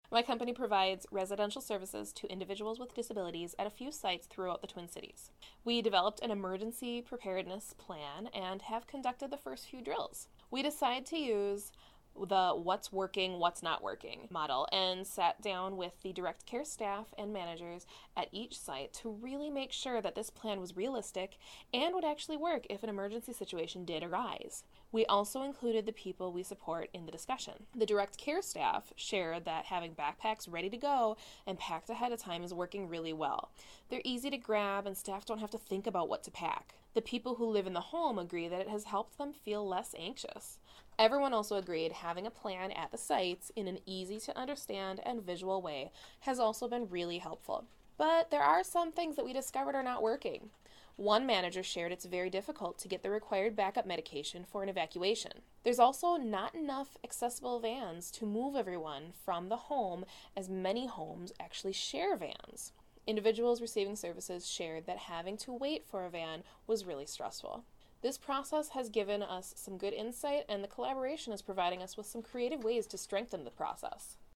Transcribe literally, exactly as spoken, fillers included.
My company provides residential services to individuals with disabilities at a few sites throughout the Twin Cities. We developed an emergency preparedness plan and have conducted the first few drills. We decided to use the what's working, what's not working model and sat down with the direct care staff and managers at each site to really make sure that this plan was realistic and would actually work if an emergency situation did arise. We also included the people we support in the discussion. The direct care staff shared that having backpacks ready to go and packed ahead of time is working really well. They're easy to grab and staff don't have to think about what to pack. The people who live in the home agree that it has helped them feel less anxious. Everyone also agreed having a plan at the sites in an easy to understand and visual way has also been really helpful. But there are some things that we discovered are not working. One manager shared it's very difficult to get the required backup medication for an evacuation. There's also not enough accessible vans to move everyone from the home, as many homes actually share vans. Individuals receiving services shared that having to wait for a van was really stressful. This process has given us some good insight, and the collaboration is providing us with some creative ways to strengthen the process.